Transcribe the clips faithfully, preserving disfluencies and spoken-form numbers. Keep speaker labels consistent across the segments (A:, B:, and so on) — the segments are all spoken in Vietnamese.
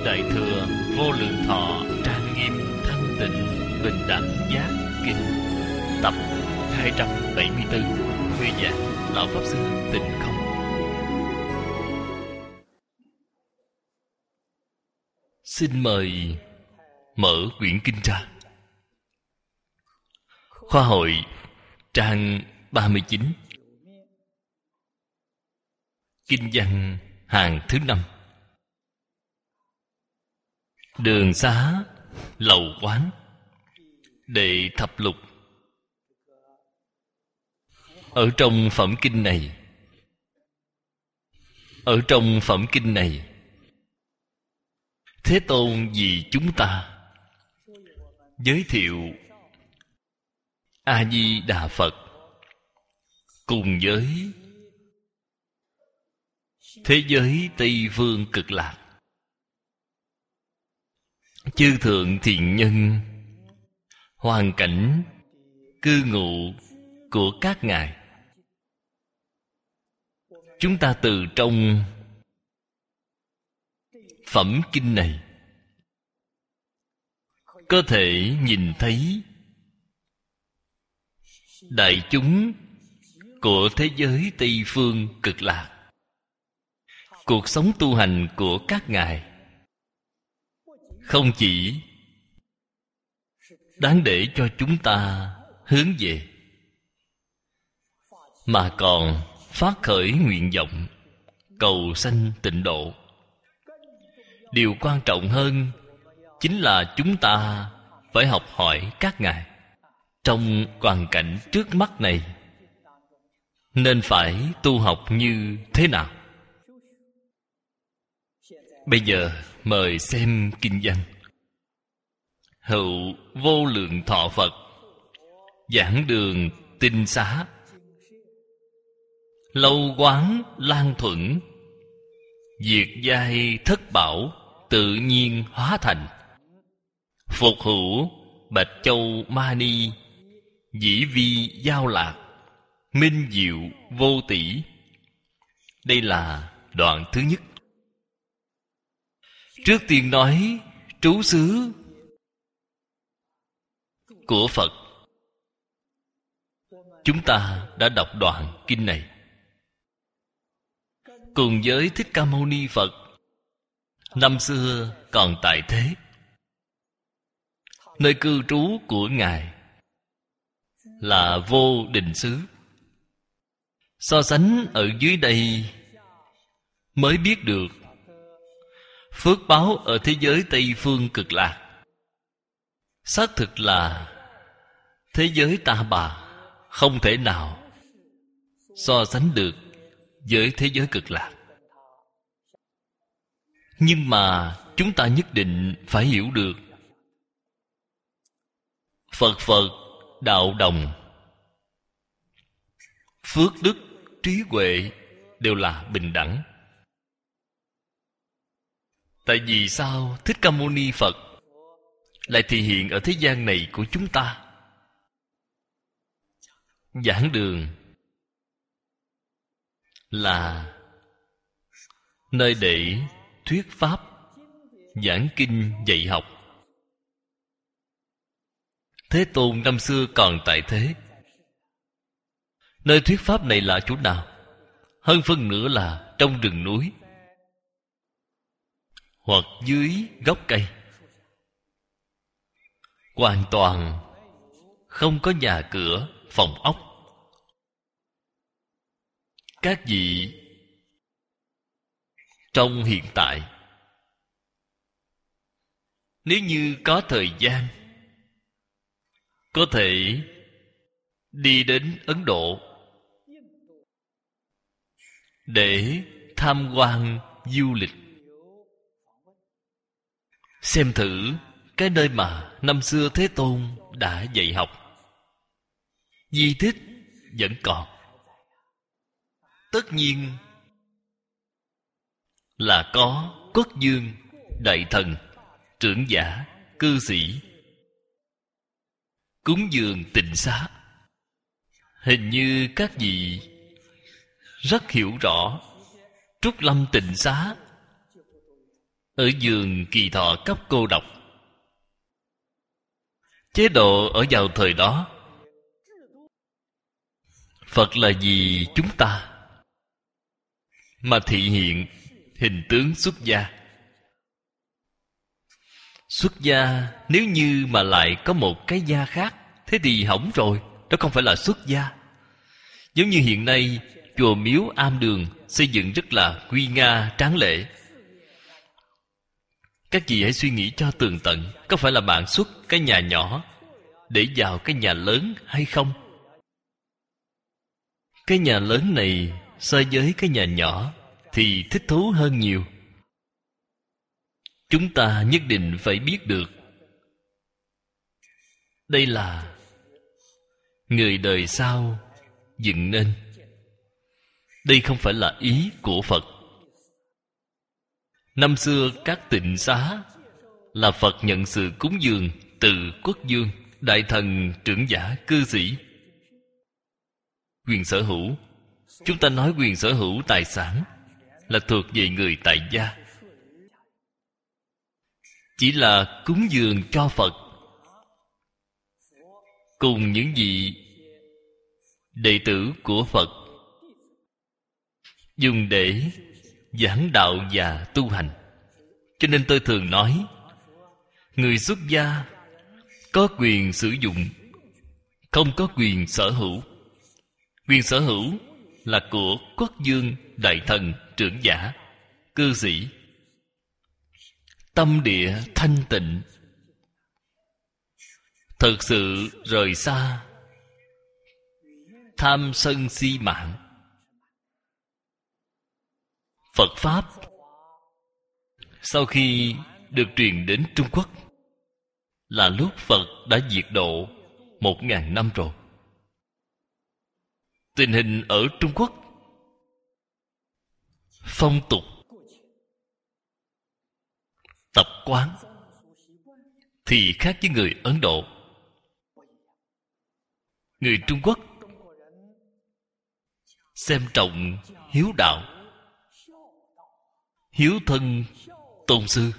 A: Đại thừa Vô Lượng Thọ Trang Nghiêm Thanh Tịnh Bình Đẳng Giác Kinh tập hai trăm bảy mươi tư. Thuyết giảng Lão Pháp Sư Tịnh Không. Xin mời mở quyển kinh ra. Khoa hội trang ba mươi chín. Kinh văn hàng thứ năm. Đường xá lầu quán đệ thập lục. Ở trong phẩm kinh này Ở trong phẩm kinh này Thế Tôn vì chúng ta giới thiệu A-di-đà Phật cùng với thế giới Tây Phương Cực Lạc, chư thượng thiện nhân, hoàn cảnh cư ngụ của các ngài. Chúng ta từ trong phẩm kinh này có thể nhìn thấy đại chúng của thế giới Tây Phương Cực Lạc, cuộc sống tu hành của các ngài không chỉ đáng để cho chúng ta hướng về, mà còn phát khởi nguyện vọng cầu sanh tịnh độ. Điều quan trọng hơn chính là chúng ta phải học hỏi các ngài trong hoàn cảnh trước mắt này nên phải tu học như thế nào. Bây giờ mời xem kinh văn. Hữu Vô Lượng Thọ Phật giảng đường tinh xá, lâu quán lan thuẫn, diệt giai thất bảo tự nhiên hóa thành. Phục hữu Bạch Châu Ma Ni, dĩ vi giao lạc, minh diệu vô tỷ. Đây là đoạn thứ nhất. Trước tiên nói trú xứ của Phật. Chúng ta đã đọc đoạn kinh này cùng với Thích Ca Mâu Ni Phật năm xưa còn tại thế. Nơi cư trú của ngài là Vô Định xứ. So sánh ở dưới đây mới biết được phước báo ở thế giới Tây Phương Cực Lạc xác thực là thế giới ta bà không thể nào so sánh được với thế giới Cực Lạc. Nhưng mà chúng ta nhất định phải hiểu được Phật Phật đạo đồng, phước đức trí huệ đều là bình đẳng. Tại vì sao Thích Ca Mâu Ni Phật lại thị hiện ở thế gian này của chúng ta? Giảng đường là nơi để thuyết pháp, giảng kinh dạy học. Thế Tôn năm xưa còn tại thế. Nơi thuyết pháp này là chỗ nào? Hơn phân nửa là trong rừng núi hoặc dưới gốc cây, hoàn toàn không có nhà cửa, phòng ốc. Các vị trong hiện tại, nếu như có thời gian, có thể đi đến Ấn Độ để tham quan du lịch, xem thử cái nơi mà năm xưa Thế Tôn đã dạy học. Di tích vẫn còn. Tất nhiên là có quốc vương, đại thần, trưởng giả, cư sĩ cúng dường tịnh xá. Hình như các vị rất hiểu rõ Trúc Lâm tịnh xá ở giường kỳ thọ cấp cô độc. Chế độ ở vào thời đó, Phật là vì chúng ta mà thị hiện hình tướng xuất gia. Xuất gia nếu như mà lại có một cái gia khác, thế thì hỏng rồi, đó không phải là xuất gia. Giống như hiện nay chùa miếu am đường xây dựng rất là nguy nga tráng lệ. Các vị hãy suy nghĩ cho tường tận, có phải là bạn xuất cái nhà nhỏ để vào cái nhà lớn hay không? Cái nhà lớn này so với cái nhà nhỏ thì thích thú hơn nhiều. Chúng ta nhất định phải biết được, đây là người đời sau dựng nên. Đây không phải là ý của Phật. Năm xưa các tịnh xá là Phật nhận sự cúng dường từ quốc vương, đại thần, trưởng giả, cư sĩ. Quyền sở hữu, chúng ta nói quyền sở hữu tài sản là thuộc về người tại gia. Chỉ là cúng dường cho Phật cùng những vị đệ tử của Phật, dùng để giảng đạo và tu hành. Cho nên tôi thường nói, người xuất gia có quyền sử dụng, không có quyền sở hữu. Quyền sở hữu là của quốc vương, đại thần, trưởng giả, cư sĩ. Tâm địa thanh tịnh, thật sự rời xa tham sân si mạng. Phật Pháp sau khi được truyền đến Trung Quốc là lúc Phật đã diệt độ một ngàn năm rồi. Tình hình ở Trung Quốc, phong tục, tập quán thì khác với người Ấn Độ. Người Trung Quốc xem trọng hiếu đạo, hiếu thân tôn sư.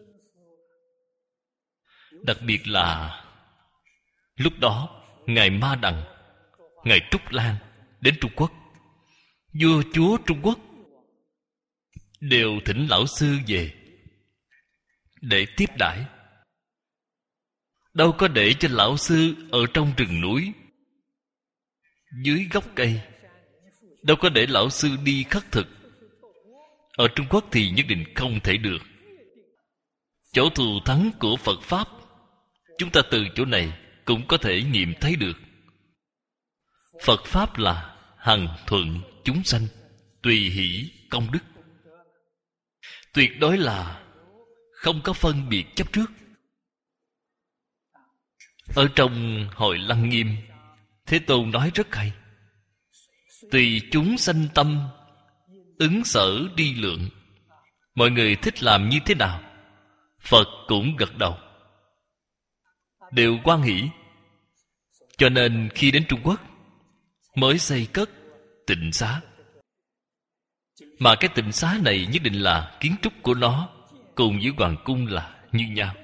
A: Đặc biệt là lúc đó ngài Ma Đằng, ngài Trúc Lan đến Trung Quốc, vua chúa Trung Quốc đều thỉnh lão sư về để tiếp đãi. Đâu có để cho lão sư ở trong rừng núi, dưới gốc cây. Đâu có để lão sư đi khất thực. Ở Trung Quốc thì nhất định không thể được. Chỗ thù thắng của Phật Pháp, chúng ta từ chỗ này cũng có thể nghiệm thấy được. Phật Pháp là hằng thuận chúng sanh, tùy hỷ công đức. Tuyệt đối là không có phân biệt chấp trước. Ở trong Hội Lăng Nghiêm, Thế Tôn nói rất hay: tùy chúng sanh tâm, ứng sở đi lượng. Mọi người thích làm như thế nào, Phật cũng gật đầu, đều hoan hỷ. Cho nên khi đến Trung Quốc mới xây cất tịnh xá. Mà cái tịnh xá này nhất định là kiến trúc của nó cùng với hoàng cung là như nhau.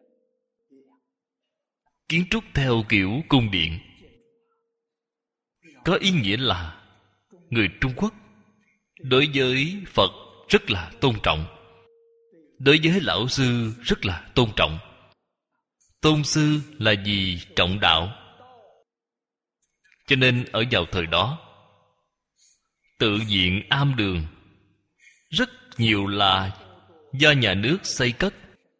A: Kiến trúc theo kiểu cung điện, có ý nghĩa là người Trung Quốc đối với Phật rất là tôn trọng, đối với lão sư rất là tôn trọng. Tôn sư là vì trọng đạo. Cho nên ở vào thời đó, tự viện am đường rất nhiều là do nhà nước xây cất.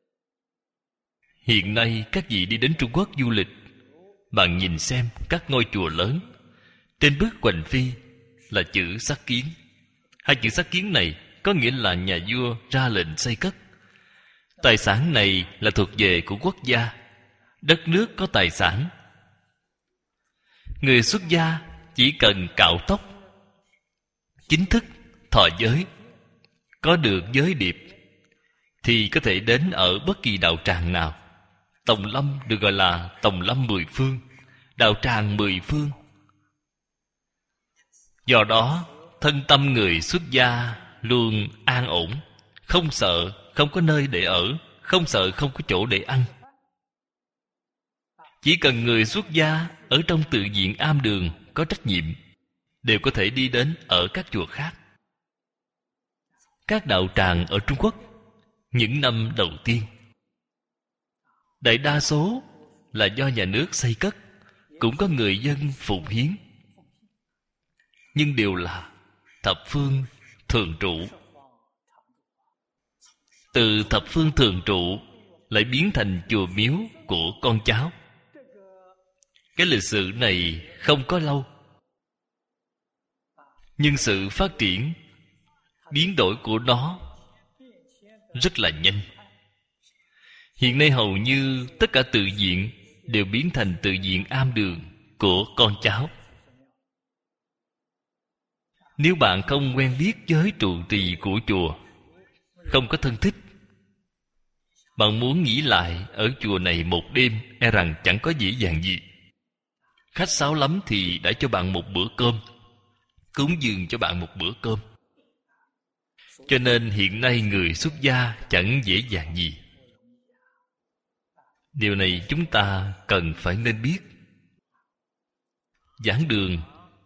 A: Hiện nay các vị đi đến Trung Quốc du lịch, bạn nhìn xem các ngôi chùa lớn, trên bức hoành phi là chữ Sắc Kiến. Hai chữ Sắc Kiến này có nghĩa là nhà vua ra lệnh xây cất. Tài sản này là thuộc về của quốc gia. Đất nước có tài sản. Người xuất gia chỉ cần cạo tóc, chính thức thọ giới, có được giới điệp, thì có thể đến ở bất kỳ đạo tràng nào. Tòng lâm được gọi là tòng lâm mười phương, đạo tràng mười phương. Do đó thân tâm người xuất gia luôn an ổn, không sợ không có nơi để ở, không sợ không có chỗ để ăn. Chỉ cần người xuất gia ở trong tự viện am đường có trách nhiệm, đều có thể đi đến ở các chùa khác. Các đạo tràng ở Trung Quốc những năm đầu tiên, đại đa số là do nhà nước xây cất, cũng có người dân phụng hiến, nhưng đều là thập phương thường trụ. Từ thập phương thường trụ lại biến thành chùa miếu của con cháu. Cái lịch sử này không có lâu, nhưng sự phát triển, biến đổi của nó rất là nhanh. Hiện nay hầu như tất cả tự viện đều biến thành tự viện am đường của con cháu. Nếu bạn không quen biết với trụ trì của chùa, không có thân thích, bạn muốn nghỉ lại ở chùa này một đêm, e rằng chẳng có dễ dàng gì. Khách sáo lắm thì đã cho bạn một bữa cơm, cúng dường cho bạn một bữa cơm. Cho nên hiện nay người xuất gia chẳng dễ dàng gì. Điều này chúng ta cần phải nên biết. Giảng đường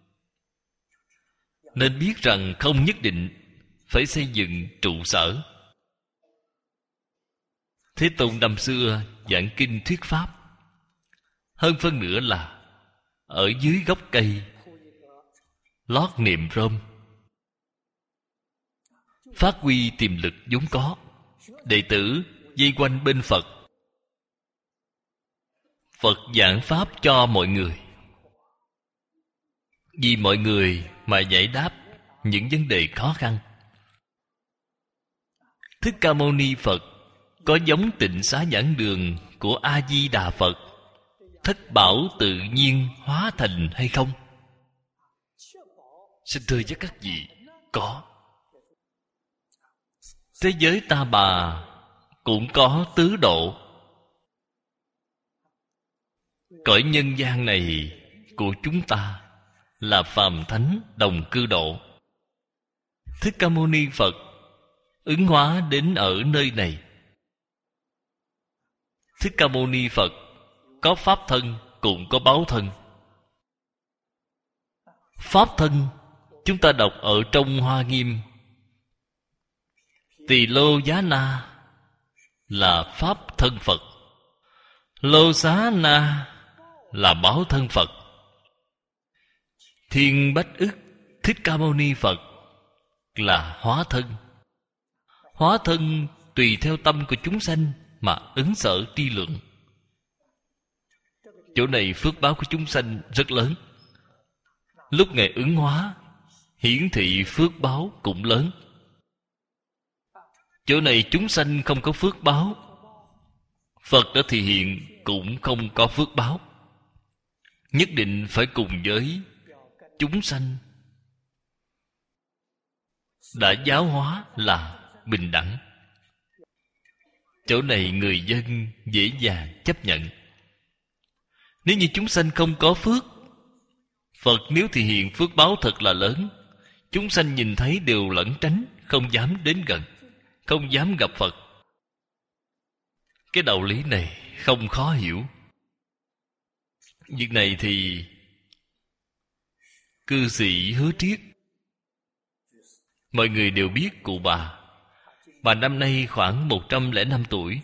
A: nên biết rằng không nhất định phải xây dựng trụ sở. Thế Tôn năm xưa giảng kinh thuyết pháp, hơn phân nửa là ở dưới gốc cây lót niệm rơm, phát huy tiềm lực vốn có. Đệ tử vây quanh bên Phật, Phật giảng pháp cho mọi người, vì mọi người mà giải đáp những vấn đề khó khăn. Thích Ca Mâu Ni Phật có giống Tịnh Xá Giảng Đường của A Di Đà Phật, thất bảo tự nhiên hóa thành hay không? Xin thưa với các vị, có. Thế giới Ta Bà cũng có tứ độ. Cõi nhân gian này của chúng ta là phàm thánh đồng cư độ. Thích Ca Mâu Ni Phật ứng hóa đến ở nơi này. Thích Ca Mâu Ni Phật có pháp thân cũng có báo thân. Pháp thân chúng ta đọc ở trong Hoa Nghiêm, Tỳ Lô Giá Na là pháp thân Phật, Lô Xá Na là báo thân Phật. Thiên Bách Ức Thích Ca Mâu Ni Phật là hóa thân. Hóa thân tùy theo tâm của chúng sanh mà ứng sở tri lượng. Chỗ này phước báo của chúng sanh rất lớn. Lúc Ngài ứng hóa, hiển thị phước báo cũng lớn. Chỗ này chúng sanh không có phước báo, Phật đã thị hiện cũng không có phước báo. Nhất định phải cùng với chúng sanh đã giáo hóa là bình đẳng. Chỗ này người dân dễ dàng chấp nhận. Nếu như chúng sanh không có phước, Phật nếu thị hiện phước báo thật là lớn, chúng sanh nhìn thấy đều lẩn tránh, không dám đến gần, không dám gặp Phật. Cái đạo lý này không khó hiểu. Việc này thì cư sĩ Hứa Triết, mọi người đều biết cụ bà. Bà năm nay khoảng một trăm lẻ năm tuổi.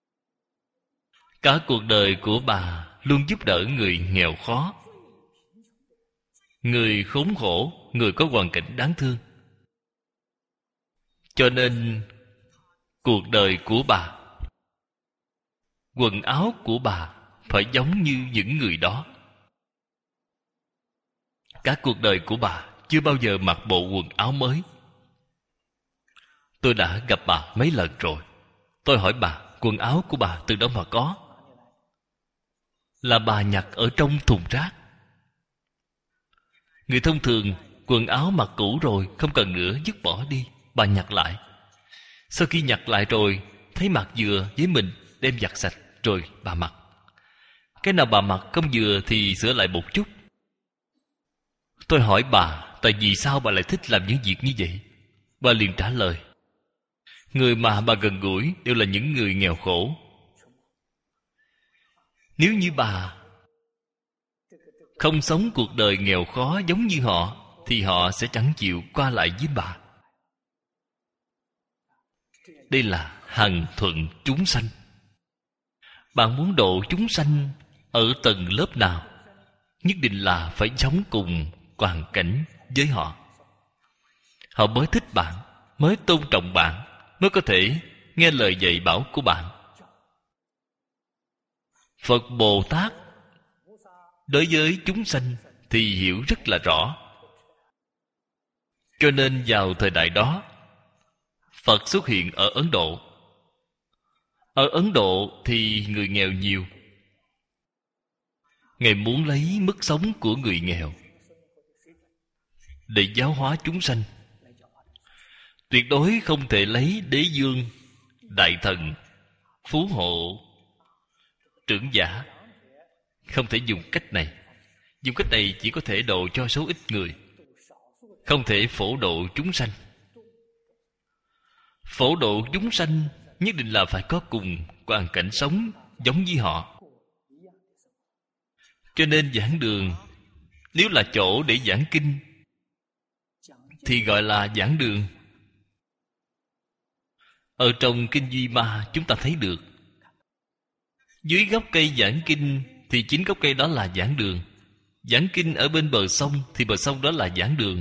A: Cả cuộc đời của bà luôn giúp đỡ người nghèo khó, người khốn khổ, người có hoàn cảnh đáng thương. Cho nên cuộc đời của bà, quần áo của bà phải giống như những người đó. Cả cuộc đời của bà chưa bao giờ mặc bộ quần áo mới. Tôi đã gặp bà mấy lần rồi. Tôi hỏi bà, quần áo của bà từ đâu mà có? Là bà nhặt ở trong thùng rác. Người thông thường quần áo mặc cũ rồi, không cần nữa, dứt bỏ đi. Bà nhặt lại. Sau khi nhặt lại rồi, thấy mặc vừa với mình, đem giặt sạch rồi bà mặc. Cái nào bà mặc không vừa thì sửa lại một chút. Tôi hỏi bà, tại vì sao bà lại thích làm những việc như vậy? Bà liền trả lời, Người mà bà gần gũi đều là những người nghèo khổ. Nếu như bà không sống cuộc đời nghèo khó giống như họ, thì họ sẽ chẳng chịu qua lại với bà. Đây là hằng thuận chúng sanh. Bạn muốn độ chúng sanh ở tầng lớp nào, nhất định là phải sống cùng hoàn cảnh với họ. Họ mới thích bạn, mới tôn trọng bạn, mới có thể nghe lời dạy bảo của bạn. Phật Bồ Tát đối với chúng sanh thì hiểu rất là rõ. Cho nên vào thời đại đó, Phật xuất hiện ở Ấn Độ. Ở Ấn Độ thì người nghèo nhiều. Ngài muốn lấy mức sống của người nghèo để giáo hóa chúng sanh. Tuyệt đối không thể lấy đế vương, đại thần, phú hộ, trưởng giả. Không thể dùng cách này. Dùng cách này chỉ có thể độ cho số ít người, không thể phổ độ chúng sanh. Phổ độ chúng sanh nhất định là phải có cùng hoàn cảnh sống giống với họ. Cho nên giảng đường, nếu là chỗ để giảng kinh thì gọi là giảng đường. Ở trong Kinh Duy Ma chúng ta thấy được, dưới gốc cây giảng kinh thì chính gốc cây đó là giảng đường. Giảng kinh ở bên bờ sông thì bờ sông đó là giảng đường.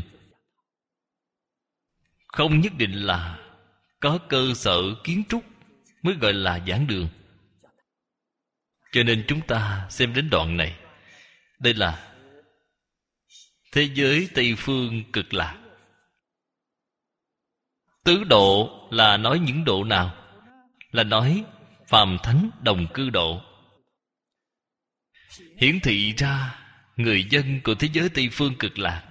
A: Không nhất định là có cơ sở kiến trúc mới gọi là giảng đường. Cho nên chúng ta xem đến đoạn này, đây là thế giới Tây Phương Cực Lạc. Tứ độ là nói những độ nào? Là nói phàm thánh đồng cư độ. Hiển thị ra người dân của thế giới Tây Phương Cực Lạc,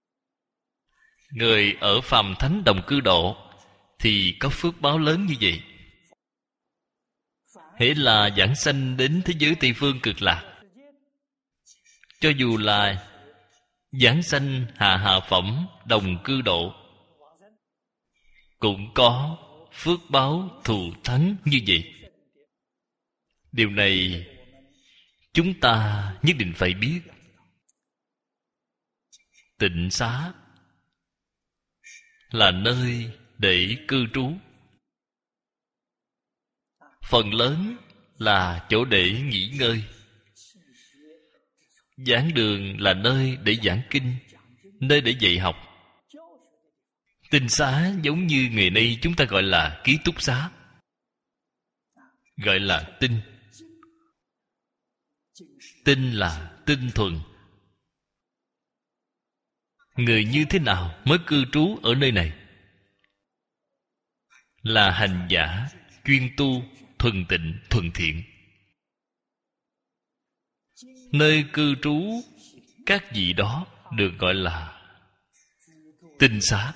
A: người ở phàm thánh đồng cư độ thì có phước báo lớn như vậy. Hễ là giảng sanh đến thế giới Tây Phương Cực Lạc, cho dù là giảng sanh hạ hạ phẩm đồng cư độ, cũng có phước báo thù thắng như vậy. Điều này chúng ta nhất định phải biết. Tịnh xá là nơi để cư trú, phần lớn là chỗ để nghỉ ngơi. Giảng đường là nơi để giảng kinh, nơi để dạy học. Tịnh xá giống như ngày nay chúng ta gọi là ký túc xá, gọi là tinh. Tinh là tinh thuần. Người như thế nào mới cư trú ở nơi này? Là hành giả chuyên tu, thuần tịnh, thuần thiện. Nơi cư trú các vị đó được gọi là tinh xá.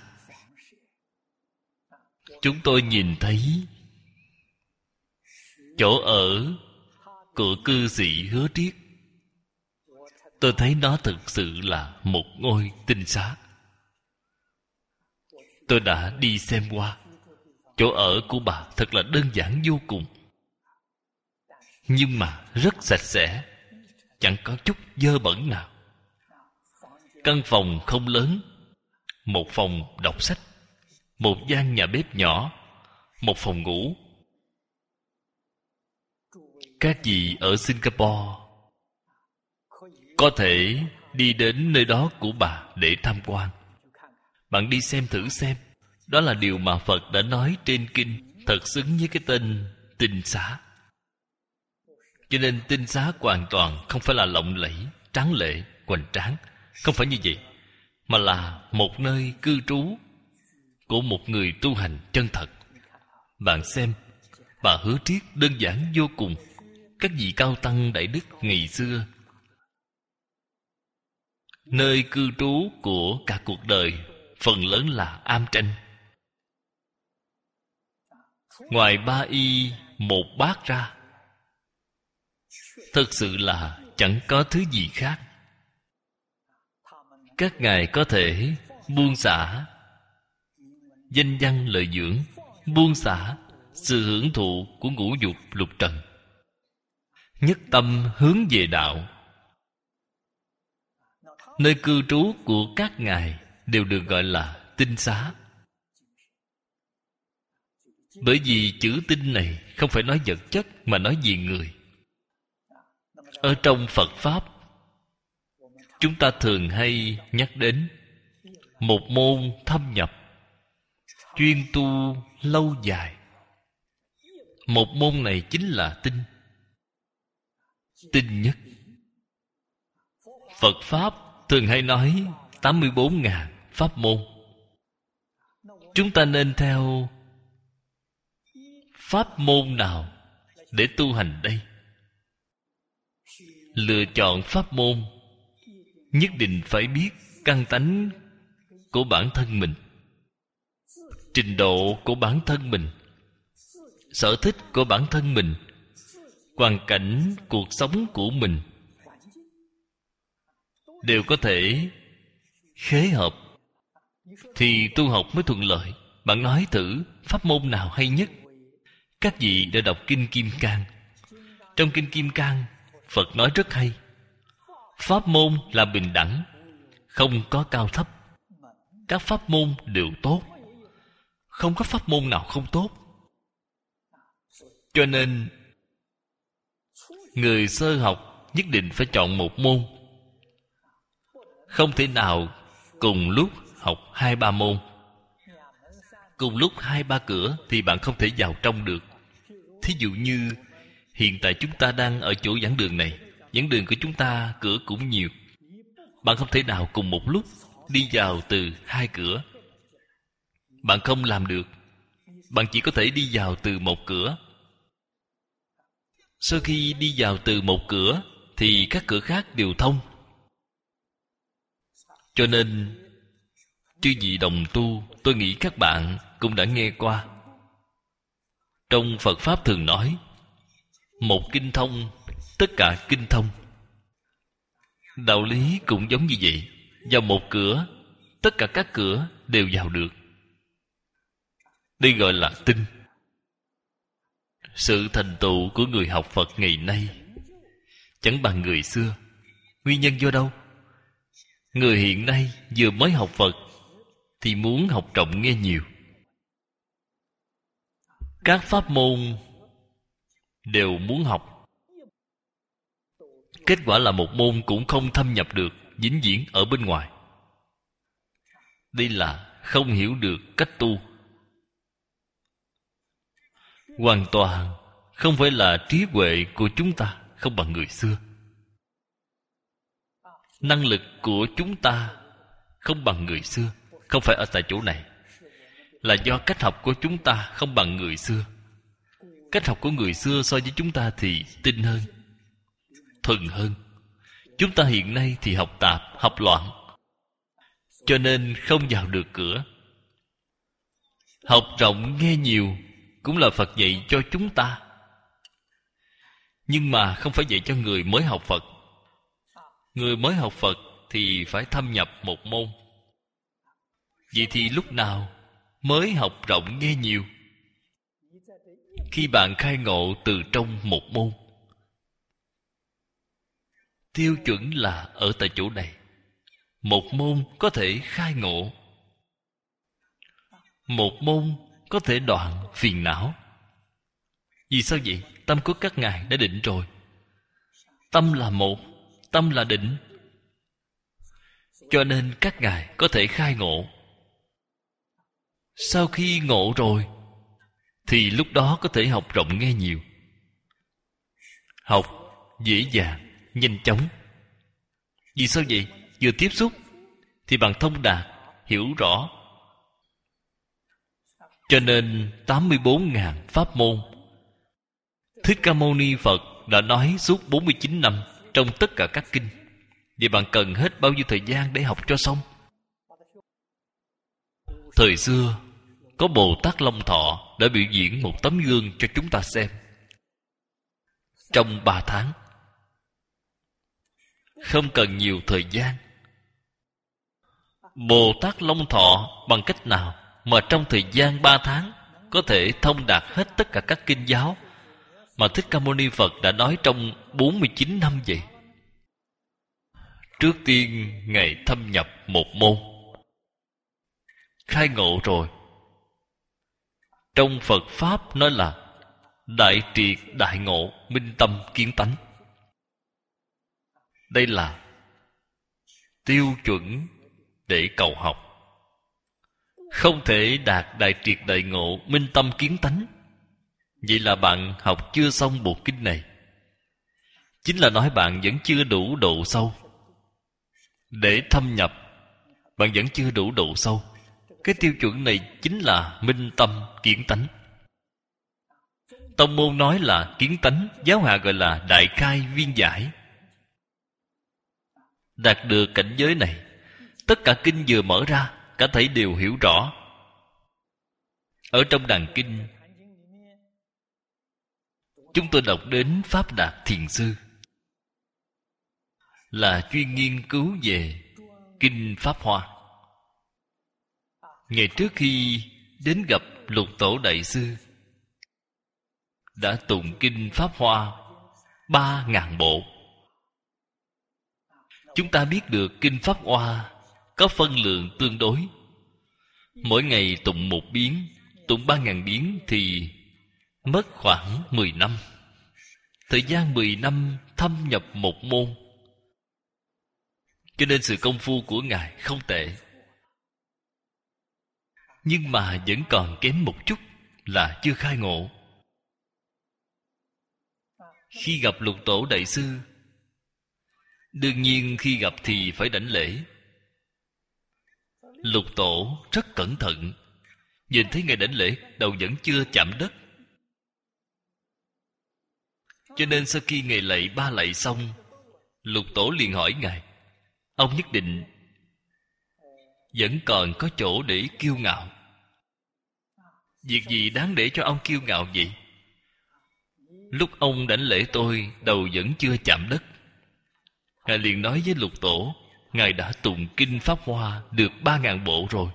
A: Chúng tôi nhìn thấy chỗ ở của cư sĩ Hứa Triết, tôi thấy nó thực sự là một ngôi tinh xá. Tôi đã đi xem qua. Chỗ ở của bà thật là đơn giản vô cùng, nhưng mà rất sạch sẽ, chẳng có chút dơ bẩn nào. Căn phòng không lớn, một phòng đọc sách, một gian nhà bếp nhỏ, một phòng ngủ. Các vị ở Singapore có thể đi đến nơi đó của bà để tham quan. Bạn đi xem thử xem. Đó là điều mà Phật đã nói trên kinh, thật xứng với cái tên tinh xá. Cho nên tinh xá hoàn toàn không phải là lộng lẫy, tráng lệ, hoành tráng. Không phải như vậy, mà là một nơi cư trú của một người tu hành chân thật. Bạn xem, bà Hứa Triết đơn giản vô cùng. Các vị cao tăng đại đức ngày xưa, nơi cư trú của cả cuộc đời phần lớn là am tranh. Ngoài ba y một bát ra, thực sự là chẳng có thứ gì khác. Các ngài có thể buông xả danh văn lợi dưỡng, buông xả sự hưởng thụ của ngũ dục lục trần, nhất tâm hướng về đạo. Nơi cư trú của các ngài đều được gọi là tinh xá. Bởi vì chữ tinh này không phải nói vật chất mà nói về người. Ở trong Phật Pháp, chúng ta thường hay nhắc đến một môn thâm nhập, chuyên tu lâu dài. Một môn này chính là tinh. Tinh nhất. Phật Pháp thường hay nói tám mươi bốn ngàn pháp môn. Chúng ta nên theo pháp môn nào để tu hành đây? Lựa chọn pháp môn nhất định phải biết căn tánh của bản thân mình, trình độ của bản thân mình, sở thích của bản thân mình, hoàn cảnh cuộc sống của mình đều có thể khế hợp, thì tu học mới thuận lợi. Bạn nói thử pháp môn nào hay nhất? Các vị đã đọc Kinh Kim Cang. Trong Kinh Kim Cang, Phật nói rất hay. Pháp môn là bình đẳng, không có cao thấp. Các pháp môn đều tốt, không có pháp môn nào không tốt. Cho nên người sơ học nhất định phải chọn một môn. Không thể nào cùng lúc học hai ba môn. Cùng lúc hai ba cửa thì bạn không thể vào trong được. Thí dụ như hiện tại chúng ta đang ở chỗ giảng đường này, giảng đường của chúng ta cửa cũng nhiều. Bạn không thể nào cùng một lúc đi vào từ hai cửa. Bạn không làm được. Bạn chỉ có thể đi vào từ một cửa. Sau khi đi vào từ một cửa thì các cửa khác đều thông. Cho nên chư vị đồng tu, tôi nghĩ các bạn cũng đã nghe qua. Trong Phật Pháp thường nói, một kinh thông, tất cả kinh thông. Đạo lý cũng giống như vậy. Vào một cửa, tất cả các cửa đều vào được. Đây gọi là tinh. Sự thành tựu của người học Phật ngày nay chẳng bằng người xưa. Nguyên nhân do đâu? Người hiện nay vừa mới học Phật thì muốn học rộng nghe nhiều. Các pháp môn đều muốn học. Kết quả là một môn cũng không thâm nhập được, vĩnh viễn ở bên ngoài. Đây là không hiểu được cách tu. Hoàn toàn không phải là trí huệ của chúng ta không bằng người xưa. Năng lực của chúng ta không bằng người xưa. Không phải ở tại chỗ này, là do cách học của chúng ta không bằng người xưa. Cách học của người xưa so với chúng ta thì tinh hơn, thuần hơn. Chúng ta hiện nay thì học tạp, học loạn, cho nên không vào được cửa. Học rộng nghe nhiều cũng là Phật dạy cho chúng ta, nhưng mà không phải dạy cho người mới học Phật. Người mới học Phật thì phải thâm nhập một môn. Vậy thì lúc nào mới học rộng nghe nhiều? Khi bạn khai ngộ từ trong một môn. Tiêu chuẩn là ở tại chỗ này. Một môn có thể khai ngộ, một môn có thể đoạn phiền não. Vì sao vậy? Tâm của các ngài đã định rồi. Tâm là một, tâm là định. Cho nên các ngài có thể khai ngộ. Sau khi ngộ rồi thì lúc đó có thể học rộng nghe nhiều. Học dễ dàng, nhanh chóng. Vì sao vậy? Vừa tiếp xúc thì bạn thông đạt, hiểu rõ. Cho nên tám mươi bốn ngàn pháp môn Thích Ca Mâu Ni Phật đã nói suốt bốn mươi chín năm trong tất cả các kinh. Vậy bạn cần hết bao nhiêu thời gian để học cho xong? Thời xưa có Bồ Tát Long Thọ đã biểu diễn một tấm gương cho chúng ta xem. Trong ba tháng, không cần nhiều thời gian. Bồ Tát Long Thọ bằng cách nào mà trong thời gian ba tháng có thể thông đạt hết tất cả các kinh giáo mà Thích Ca Mâu Ni Phật đã nói trong bốn mươi chín năm vậy. Trước tiên Ngài thâm nhập một môn, khai ngộ rồi. Trong Phật Pháp nói là đại triệt đại ngộ, minh tâm kiến tánh. Đây là tiêu chuẩn để cầu học. Không thể đạt đại triệt đại ngộ, minh tâm kiến tánh, vậy là bạn học chưa xong bộ kinh này. Chính là nói bạn vẫn chưa đủ độ sâu. Để thâm nhập, bạn vẫn chưa đủ độ sâu. Cái tiêu chuẩn này chính là minh tâm kiến tánh. Tông môn nói là kiến tánh, giáo hạ gọi là đại khai viên giải. Đạt được cảnh giới này, tất cả kinh vừa mở ra, cả thảy đều hiểu rõ. Ở trong đàn kinh, chúng tôi đọc đến Pháp Đạt Thiền Sư, là chuyên nghiên cứu về kinh Pháp Hoa. Ngày trước khi đến gặp Lục Tổ Đại Sư, đã tụng kinh Pháp Hoa ba ngàn bộ. Chúng ta biết được kinh Pháp Hoa có phân lượng tương đối. Mỗi ngày tụng một biến, tụng ba ngàn biến thì mất khoảng mười năm. Thời gian mười năm thâm nhập một môn. Cho nên sự công phu của Ngài không tệ. Nhưng mà vẫn còn kém một chút là chưa khai ngộ. Khi gặp Lục Tổ Đại Sư, đương nhiên khi gặp thì phải đảnh lễ. Lục Tổ rất cẩn thận. Nhìn thấy Ngài đảnh lễ, đầu vẫn chưa chạm đất. Cho nên sau khi Ngài lạy ba lạy xong, Lục Tổ liền hỏi Ngài, ông nhất định vẫn còn có chỗ để kiêu ngạo. Việc gì đáng để cho ông kiêu ngạo vậy? Lúc ông đảnh lễ tôi, đầu vẫn chưa chạm đất. Ngài liền nói với Lục Tổ, Ngài đã tụng kinh Pháp Hoa được ba ngàn bộ rồi.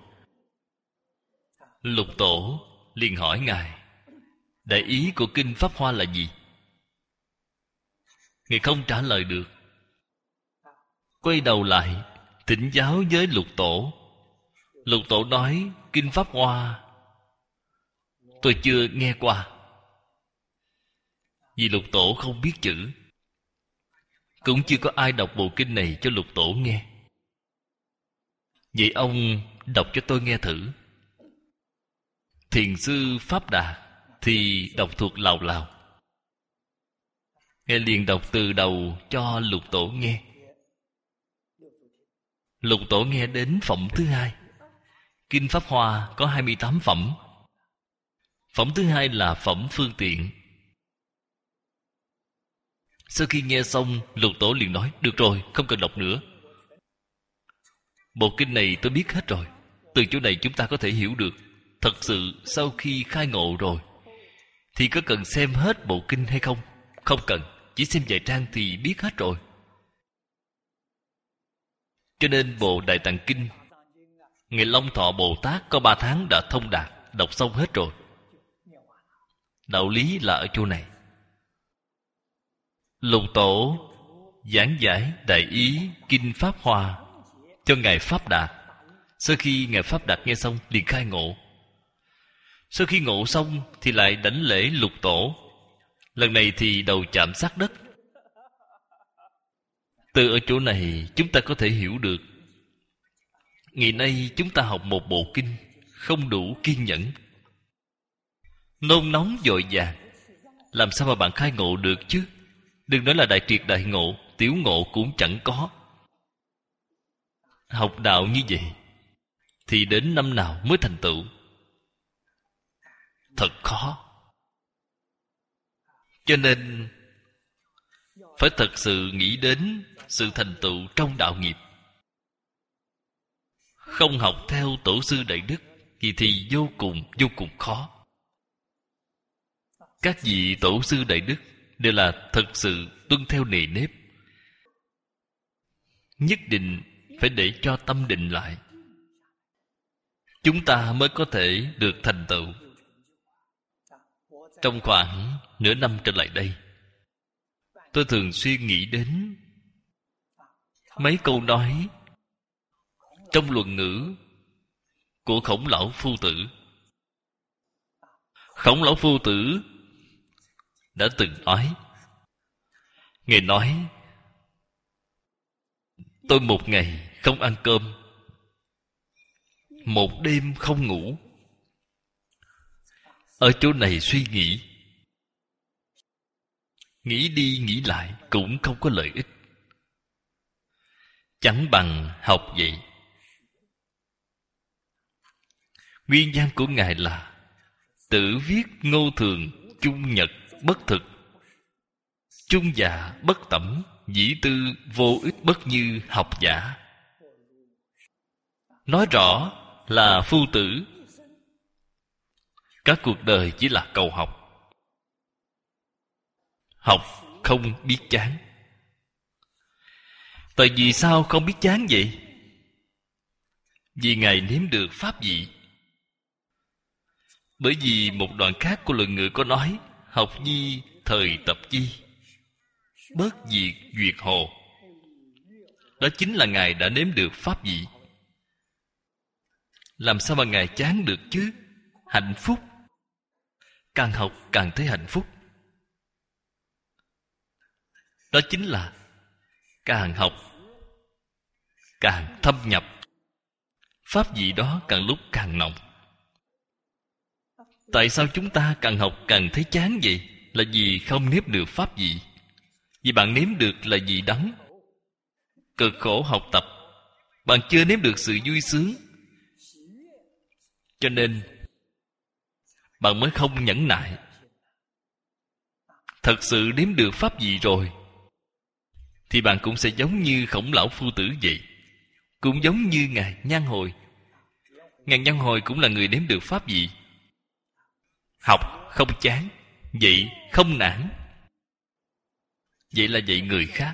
A: Lục Tổ liền hỏi Ngài, đại ý của kinh Pháp Hoa là gì? Ngài không trả lời được. Quay đầu lại thỉnh giáo với Lục Tổ. Lục Tổ nói, kinh Pháp Hoa tôi chưa nghe qua. Vì Lục Tổ không biết chữ, cũng chưa có ai đọc bộ kinh này cho Lục Tổ nghe. Vậy ông đọc cho tôi nghe thử. Thiền sư Pháp Đạt thì đọc thuộc lào lào. Ngài liền đọc từ đầu cho Lục Tổ nghe. Lục Tổ nghe đến phẩm thứ hai. Kinh Pháp Hoa có hai mươi tám phẩm. Phẩm thứ hai là phẩm phương tiện. Sau khi nghe xong, Lục Tổ liền nói, được rồi, không cần đọc nữa. Bộ kinh này tôi biết hết rồi. Từ chỗ này chúng ta có thể hiểu được. Thật sự sau khi khai ngộ rồi thì có cần xem hết bộ kinh hay không? Không cần, chỉ xem vài trang thì biết hết rồi. Cho nên bộ Đại Tạng Kinh, Ngài Long Thọ Bồ Tát có ba tháng đã thông đạt, đọc xong hết rồi. Đạo lý là ở chỗ này. Lục Tổ giảng giải đại ý kinh Pháp Hoa cho Ngài Pháp Đạt. Sau khi Ngài Pháp Đạt nghe xong liền khai ngộ. Sau khi ngộ xong thì lại đảnh lễ Lục Tổ. Lần này thì đầu chạm sát đất. Từ ở chỗ này chúng ta có thể hiểu được, ngày nay chúng ta học một bộ kinh không đủ kiên nhẫn, nôn nóng vội vàng, làm sao mà bạn khai ngộ được chứ? Đừng nói là đại triệt đại ngộ, tiểu ngộ cũng chẳng có. Học đạo như vậy thì đến năm nào mới thành tựu? Thật khó. Cho nên phải thật sự nghĩ đến sự thành tựu trong đạo nghiệp. Không học theo tổ sư đại đức thì thì vô cùng vô cùng khó. Các vị tổ sư đại đức đều là thật sự tuân theo nề nếp. Nhất định phải để cho tâm định lại, chúng ta mới có thể được thành tựu. Trong khoảng nửa năm trở lại đây, tôi thường xuyên nghĩ đến mấy câu nói trong luận ngữ của Khổng Lão Phu Tử. Khổng Lão Phu Tử đã từng nói, Ngài nói, tôi một ngày không ăn cơm, một đêm không ngủ, ở chỗ này suy nghĩ, nghĩ đi nghĩ lại cũng không có lợi ích, chẳng bằng học vậy. Nguyên văn của Ngài là Tử viết ngô thường, chung nhật bất thực, chung dạ bất tẩm, dĩ tư vô ích bất như học giả. Nói rõ là phu tử các cuộc đời chỉ là cầu học, học không biết chán. Tại vì sao không biết chán vậy? Vì Ngài nếm được pháp vị. Bởi vì một đoạn khác của luận ngữ có nói, học nhi thời tập chi, bất diệt duyệt hồ. Đó chính là Ngài đã nếm được pháp vị. Làm sao mà Ngài chán được chứ? Hạnh phúc, càng học càng thấy hạnh phúc. Đó chính là càng học càng thâm nhập, pháp vị đó càng lúc càng nồng. Tại sao chúng ta càng học càng thấy chán vậy? Là vì không nếm được pháp vị. Vì bạn nếm được là vị đắng, cực khổ học tập, bạn chưa nếm được sự vui sướng, cho nên bạn mới không nhẫn nại. Thật sự nếm được pháp vị rồi thì bạn cũng sẽ giống như Khổng Lão Phu Tử vậy, cũng giống như Ngài Nhan Hồi. Ngài Nhan Hồi cũng là người nếm được pháp vị. Học không chán, vậy không nản. Vậy là dạy người khác.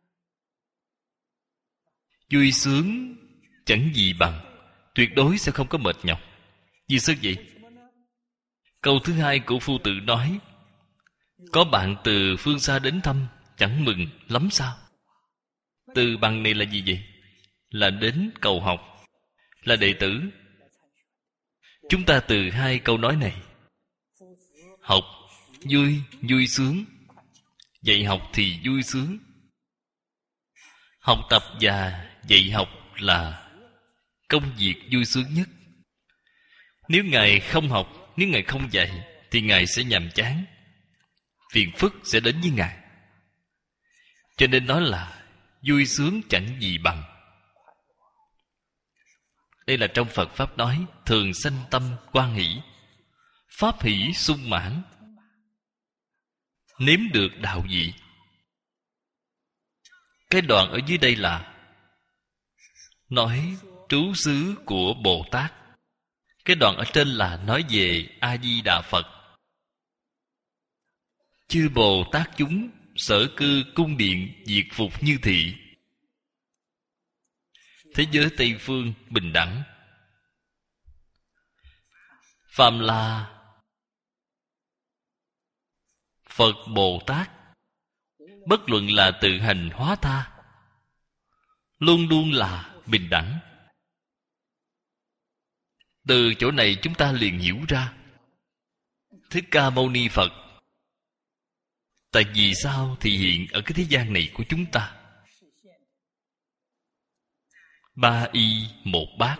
A: Vui sướng chẳng gì bằng, tuyệt đối sẽ không có mệt nhọc. Vì sao vậy? Câu thứ hai của Phu Tử nói, có bạn từ phương xa đến thăm, chẳng mừng lắm sao? Từ bằng này là gì vậy? Là đến cầu học, là đệ tử. Chúng ta từ hai câu nói này, học vui, vui sướng, dạy học thì vui sướng. Học tập và dạy học là công việc vui sướng nhất. Nếu Ngài không học, nếu Ngài không dạy, thì Ngài sẽ nhàm chán, phiền phức sẽ đến với Ngài. Cho nên nói là vui sướng chẳng gì bằng. Đây là trong Phật Pháp nói, thường sanh tâm quan hỷ, pháp hỷ sung mãn, nếm được đạo vị. Cái đoạn ở dưới đây là nói trú xứ của Bồ Tát. Cái đoạn ở trên là nói về A-di-đà Phật. Chư Bồ Tát chúng sở cư cung điện diệt phục như thị. Thế giới Tây Phương bình đẳng. Phàm là Phật Bồ Tát, bất luận là tự hành hóa tha, luôn luôn là bình đẳng. Từ chỗ này chúng ta liền hiểu ra Thích Ca Mâu Ni Phật tại vì sao thị hiện ở cái thế gian này của chúng ta. Ba y một bát,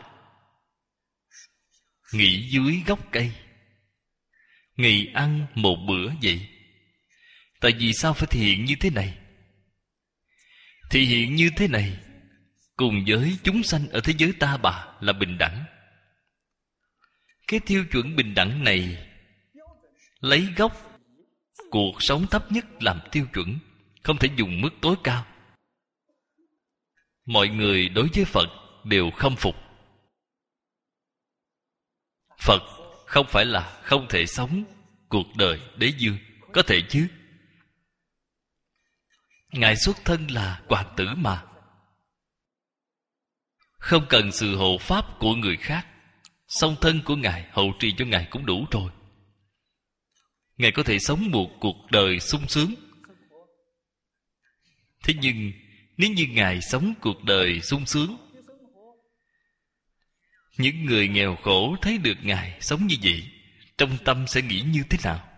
A: nghỉ dưới gốc cây, ngày ăn một bữa vậy. Tại vì sao phải thể hiện như thế này? Thể hiện như thế này cùng với chúng sanh ở thế giới ta bà là bình đẳng. Cái tiêu chuẩn bình đẳng này lấy gốc cuộc sống thấp nhất làm tiêu chuẩn, không thể dùng mức tối cao. Mọi người đối với Phật đều khâm phục. Phật không phải là không thể sống cuộc đời đế dương, có thể chứ. Ngài xuất thân là hoàng tử mà, không cần sự hộ pháp của người khác, song thân của Ngài hậu trì cho Ngài cũng đủ rồi. Ngài có thể sống một cuộc đời sung sướng. Thế nhưng nếu như Ngài sống cuộc đời sung sướng, những người nghèo khổ thấy được Ngài sống như vậy, trong tâm sẽ nghĩ như thế nào?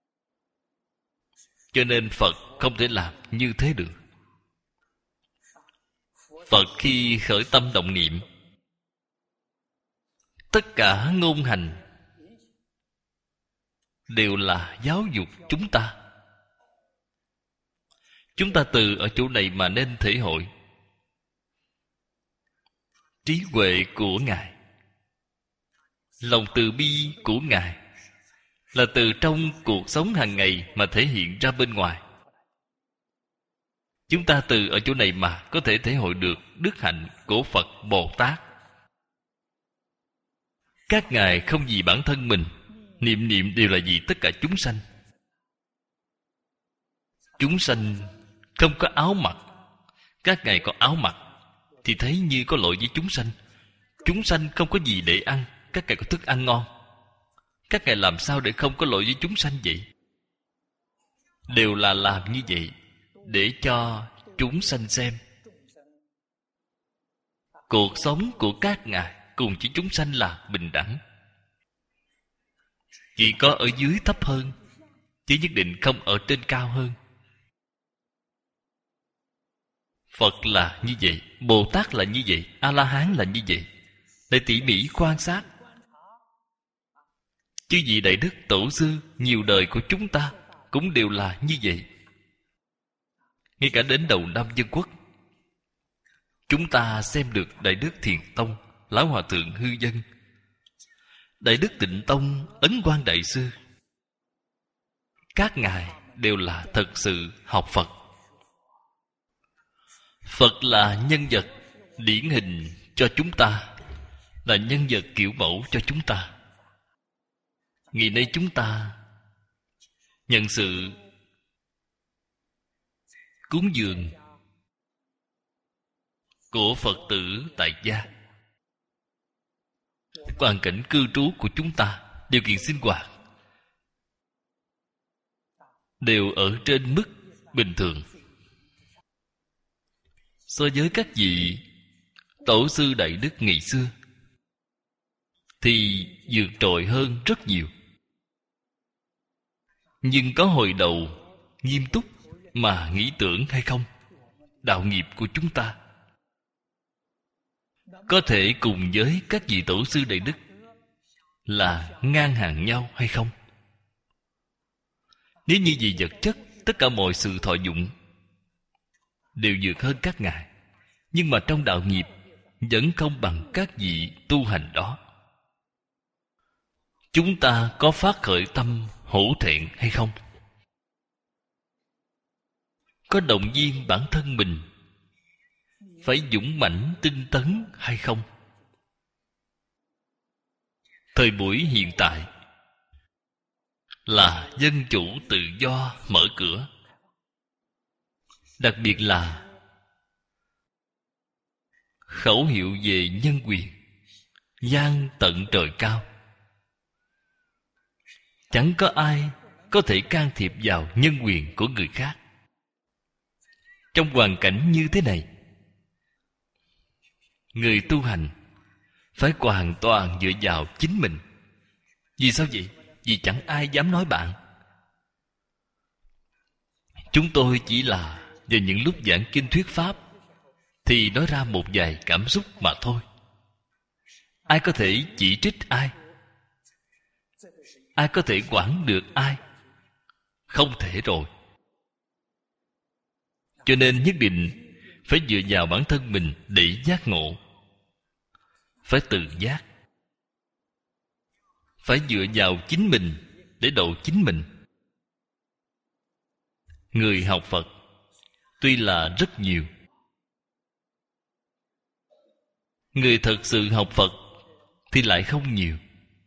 A: Cho nên Phật không thể làm như thế được. Phật khi khởi tâm động niệm, tất cả ngôn hành đều là giáo dục chúng ta. Chúng ta từ ở chỗ này mà nên thể hội trí huệ của Ngài, lòng từ bi của Ngài là từ trong cuộc sống hàng ngày mà thể hiện ra bên ngoài. Chúng ta từ ở chỗ này mà có thể thể hội được đức hạnh của Phật Bồ Tát. Các ngài không vì bản thân mình, niệm niệm đều là vì tất cả chúng sanh. Chúng sanh không có áo mặc, các ngài có áo mặc thì thấy như có lỗi với chúng sanh. Chúng sanh không có gì để ăn, các ngài có thức ăn ngon. Các ngài làm sao để không có lỗi với chúng sanh vậy? Đều là làm như vậy để cho chúng sanh xem cuộc sống của các ngài cùng với chúng sanh là bình đẳng. Chỉ có ở dưới thấp hơn, chứ nhất định không ở trên cao hơn. Phật là như vậy, Bồ Tát là như vậy, A-la-hán là như vậy. Để tỉ mỉ quan sát, chư vị đại đức tổ sư nhiều đời của chúng ta cũng đều là như vậy. Ngay cả đến đầu năm Dân Quốc, chúng ta xem được Đại Đức Thiền Tông, Lão Hòa Thượng Hư Dân, Đại Đức Tịnh Tông, Ấn Quang Đại Sư. Các ngài đều là thật sự học Phật. Phật là nhân vật điển hình cho chúng ta, là nhân vật kiểu mẫu cho chúng ta. Ngày nay chúng ta nhận sự cúng dường của Phật tử tại gia, hoàn cảnh cư trú của chúng ta, điều kiện sinh hoạt đều ở trên mức bình thường. So với các vị tổ sư đại đức ngày xưa thì vượt trội hơn rất nhiều. Nhưng có hồi đầu nghiêm túc mà nghĩ tưởng hay không? Đạo nghiệp của chúng ta có thể cùng với các vị tổ sư đại đức là ngang hàng nhau hay không? Nếu như về vật chất, tất cả mọi sự thọ dụng đều vượt hơn các ngài, nhưng mà trong đạo nghiệp vẫn không bằng các vị tu hành đó. Chúng ta có phát khởi tâm hổ thẹn hay không? Có động viên bản thân mình phải dũng mãnh tinh tấn hay không? Thời buổi hiện tại là dân chủ tự do mở cửa, đặc biệt là khẩu hiệu về nhân quyền vang tận trời cao. Chẳng có ai có thể can thiệp vào nhân quyền của người khác. Trong hoàn cảnh như thế này, người tu hành phải hoàn toàn dựa vào chính mình. Vì sao vậy? Vì chẳng ai dám nói bạn. Chúng tôi chỉ là vào những lúc giảng kinh thuyết pháp thì nói ra một vài cảm xúc mà thôi. Ai có thể chỉ trích ai? Ai có thể quản được ai? Không thể rồi. Cho nên nhất định phải dựa vào bản thân mình để giác ngộ. Phải tự giác. Phải dựa vào chính mình để độ chính mình. Người học Phật tuy là rất nhiều, người thật sự học Phật thì lại không nhiều.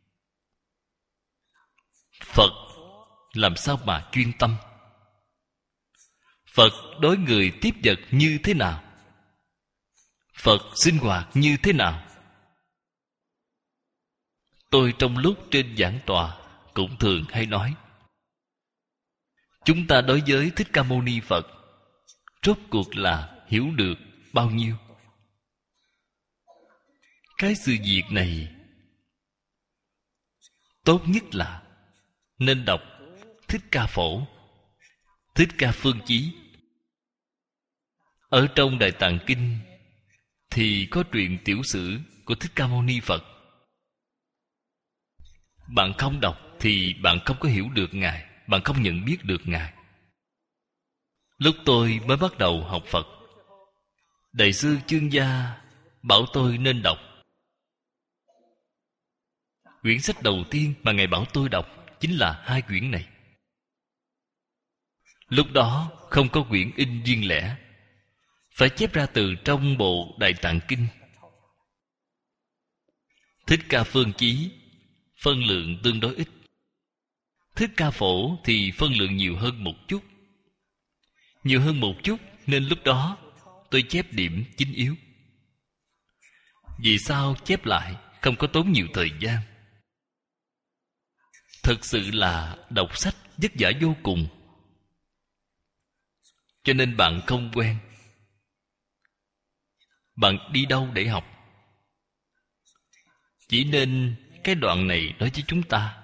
A: Phật làm sao mà chuyên tâm? Phật đối người tiếp vật như thế nào? Phật sinh hoạt như thế nào? Tôi trong lúc trên giảng tọa cũng thường hay nói, chúng ta đối với Thích Ca Mâu Ni Phật rốt cuộc là hiểu được bao nhiêu? Cái sự việc này tốt nhất là nên đọc Thích Ca Phổ, Thích Ca Phương Chí. Ở trong Đại Tạng Kinh thì có truyện tiểu sử của Thích Ca Mâu Ni Phật. Bạn không đọc thì bạn không có hiểu được Ngài, bạn không nhận biết được Ngài. Lúc tôi mới bắt đầu học Phật, Đại sư Chương Gia bảo tôi nên đọc. Quyển sách đầu tiên mà Ngài bảo tôi đọc chính là hai quyển này. Lúc đó không có quyển in riêng lẻ, phải chép ra từ trong bộ Đại Tạng Kinh. Thích Ca Phương Chí phân lượng tương đối ít, Thích Ca Phổ thì phân lượng nhiều hơn một chút. Nhiều hơn một chút nên lúc đó tôi chép điểm chính yếu. Vì sao chép lại không có tốn nhiều thời gian? Thực sự là đọc sách vất vả vô cùng, cho nên bạn không quen. Bạn đi đâu để học? Chỉ nên cái đoạn này nói với chúng ta: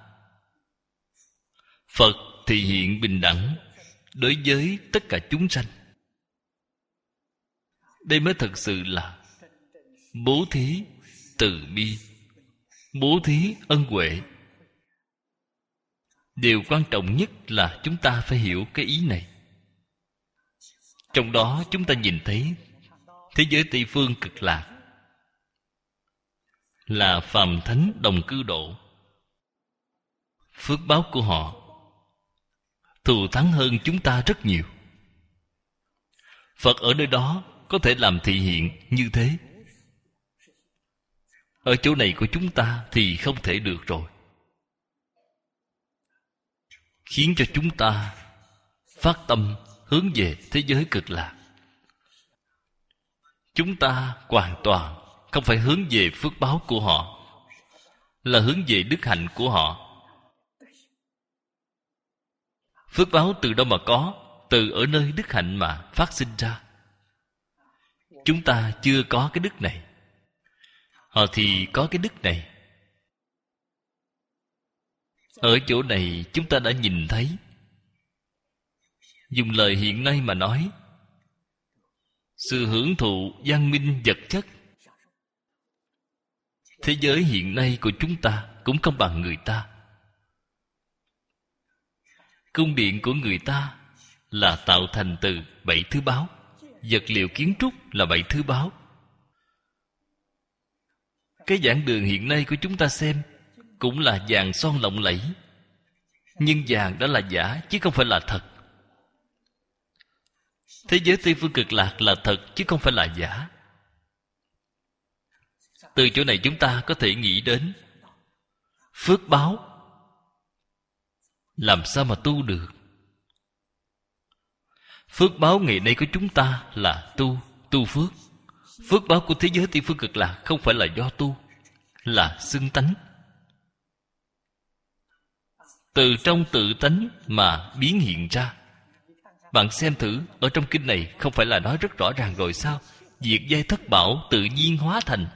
A: Phật thì hiện bình đẳng đối với tất cả chúng sanh. Đây mới thật sự là bố thí từ bi, bố thí ân huệ. Điều quan trọng nhất là chúng ta phải hiểu cái ý này. Trong đó chúng ta nhìn thấy thế giới Tây Phương Cực Lạc là phàm thánh đồng cư độ. Phước báo của họ thù thắng hơn chúng ta rất nhiều. Phật ở nơi đó có thể làm thị hiện như thế. Ở chỗ này của chúng ta thì không thể được rồi. Khiến cho chúng ta phát tâm hướng về thế giới Cực Lạc. Chúng ta hoàn toàn không phải hướng về phước báo của họ, là hướng về đức hạnh của họ. Phước báo từ đâu mà có? Từ ở nơi đức hạnh mà phát sinh ra. Chúng ta chưa có cái đức này, họ thì có cái đức này. Ở chỗ này chúng ta đã nhìn thấy, dùng lời hiện nay mà nói, sự hưởng thụ văn minh vật chất, thế giới hiện nay của chúng ta cũng không bằng người ta. Cung điện của người ta là tạo thành từ bảy thứ báu, vật liệu kiến trúc là bảy thứ báu. Cái giảng đường hiện nay của chúng ta xem cũng là vàng son lộng lẫy, nhưng vàng đó là giả chứ không phải là thật. Thế giới Tây Phương Cực Lạc là thật chứ không phải là giả. Từ chỗ này chúng ta có thể nghĩ đến phước báo làm sao mà tu được. Phước báo ngày nay của chúng ta là tu, tu phước. Phước báo của thế giới Tây Phương Cực Lạc không phải là do tu, là xưng tánh. Từ trong tự tánh mà biến hiện ra. Bạn xem thử, ở trong kinh này không phải là nói rất rõ ràng rồi sao? Diệt giai thất bảo tự nhiên hóa thành.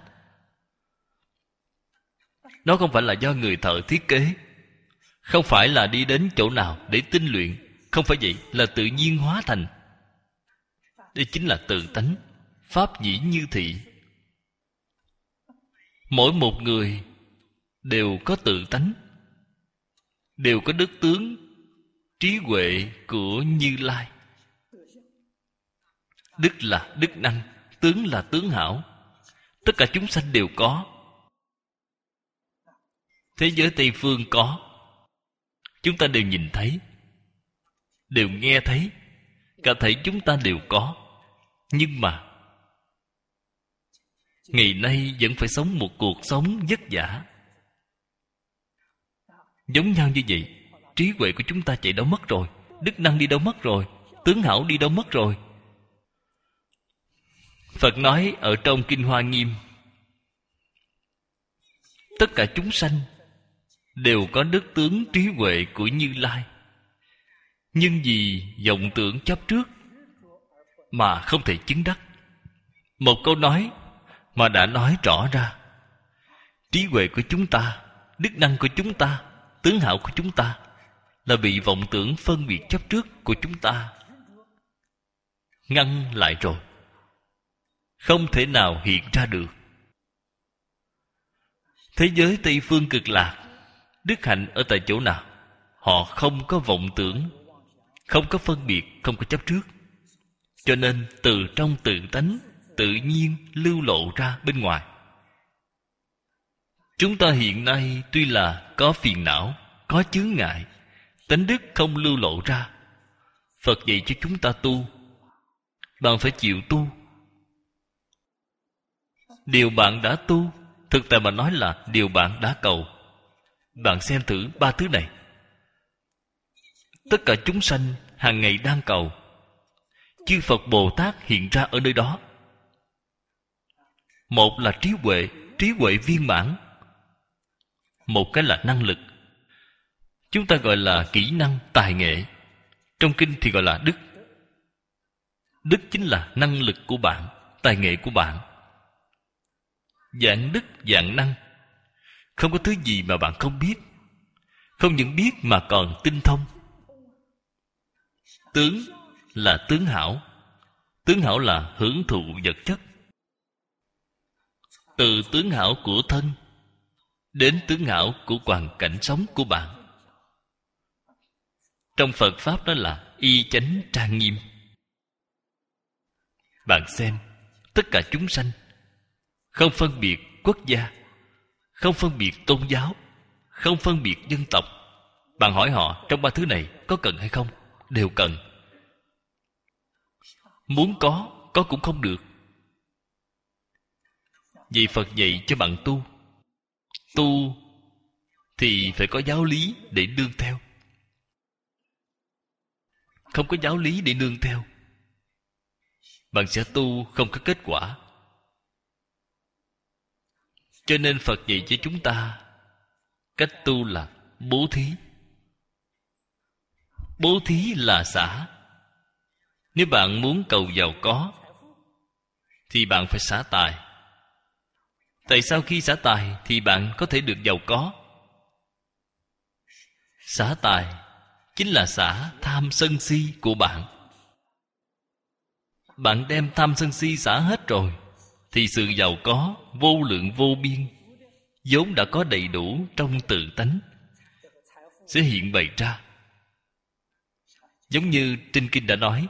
A: Nó không phải là do người thợ thiết kế, không phải là đi đến chỗ nào để tinh luyện, không phải vậy, là tự nhiên hóa thành. Đây chính là tự tánh, pháp nhĩ như thị. Mỗi một người đều có tự tánh, đều có đức tướng, trí huệ của Như Lai. Đức là đức năng, tướng là tướng hảo. Tất cả chúng sanh đều có. Thế giới Tây Phương có. Chúng ta đều nhìn thấy, đều nghe thấy, cả thảy chúng ta đều có. Nhưng mà ngày nay vẫn phải sống một cuộc sống vất vả. Giống nhau như vậy, trí huệ của chúng ta chạy đâu mất rồi, đức năng đi đâu mất rồi, tướng hảo đi đâu mất rồi. Phật nói ở trong Kinh Hoa Nghiêm, tất cả chúng sanh đều có đức tướng trí huệ của Như Lai. Nhưng vì vọng tưởng chấp trước mà không thể chứng đắc. Một câu nói mà đã nói rõ ra trí huệ của chúng ta, đức năng của chúng ta, tướng hảo của chúng ta là bị vọng tưởng phân biệt chấp trước của chúng ta ngăn lại rồi, không thể nào hiện ra được. Thế giới Tây Phương Cực Lạc, đức hạnh ở tại chỗ nào? Họ không có vọng tưởng, không có phân biệt, không có chấp trước. Cho nên từ trong tự tánh tự nhiên lưu lộ ra bên ngoài. Chúng ta hiện nay tuy là có phiền não, có chướng ngại, tánh đức không lưu lộ ra. Phật dạy cho chúng ta tu, bạn phải chịu tu. Điều bạn đã tu, thực tại mà nói là điều bạn đã cầu. Bạn xem thử ba thứ này. Tất cả chúng sanh hàng ngày đang cầu. Chư Phật Bồ Tát hiện ra ở nơi đó. Một là trí huệ, trí huệ viên mãn. Một cái là năng lực. Chúng ta gọi là kỹ năng, tài nghệ. Trong kinh thì gọi là đức. Đức chính là năng lực của bạn, tài nghệ của bạn. Dạng đức, dạng năng. Không có thứ gì mà bạn không biết. Không những biết mà còn tinh thông. Tướng là tướng hảo. Tướng hảo là hưởng thụ vật chất. Từ tướng hảo của thân đến tướng hảo của hoàn cảnh sống của bạn. Trong Phật Pháp đó là y chánh trang nghiêm. Bạn xem, tất cả chúng sanh không phân biệt quốc gia, không phân biệt tôn giáo, không phân biệt dân tộc. Bạn hỏi họ trong ba thứ này có cần hay không? Đều cần. Muốn có, có cũng không được. Vì Phật dạy cho bạn tu. Tu thì phải có giáo lý để nương theo. Không có giáo lý để nương theo, bạn sẽ tu không có kết quả. Cho nên Phật dạy cho chúng ta cách tu là bố thí. Bố thí là xả. Nếu bạn muốn cầu giàu có thì bạn phải xả tài. Tại sao khi xả tài thì bạn có thể được giàu có? Xả tài chính là xả tham sân si của bạn. Bạn đem tham sân si xả hết rồi thì sự giàu có vô lượng vô biên vốn đã có đầy đủ trong tự tánh sẽ hiện bày ra. Giống như trên kinh đã nói,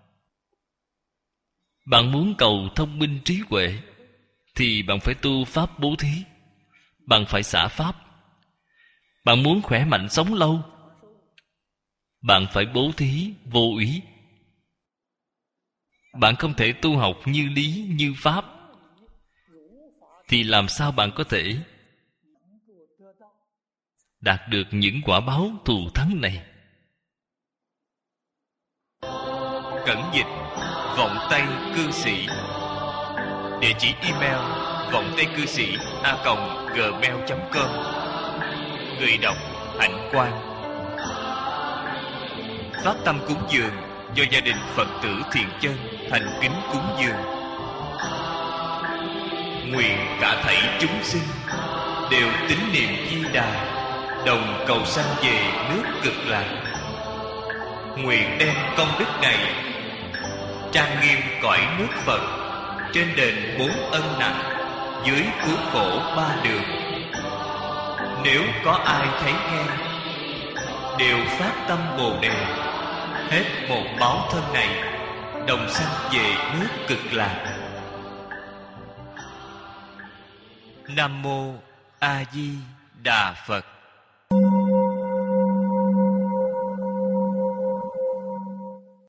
A: bạn muốn cầu thông minh trí huệ thì bạn phải tu pháp bố thí. Bạn phải xả pháp. Bạn muốn khỏe mạnh sống lâu, bạn phải bố thí vô úy. Bạn không thể tu học như lý như pháp thì làm sao bạn có thể đạt được những quả báo thù thắng này? Cẩn dịch Vọng Tây Cư Sĩ. Địa chỉ email vọng tây cư sĩ a còng gmail chấm com. Người đọc Hạnh Quang. Phát tâm cúng dường do gia đình Phật tử Thiện Chân thành kính cúng dường. Nguyện cả thảy chúng sinh đều tín niệm Di Đà, đồng cầu sanh về nước Cực Lạc. Nguyện đem công đức này trang nghiêm cõi nước Phật, trên đền bốn ân nặng, dưới cứu khổ ba đường. Nếu có ai thấy nghe, đều phát tâm Bồ Đề, hết một báo thân này, đồng sanh về nước Cực Lạc. Nam mô A Di Đà Phật.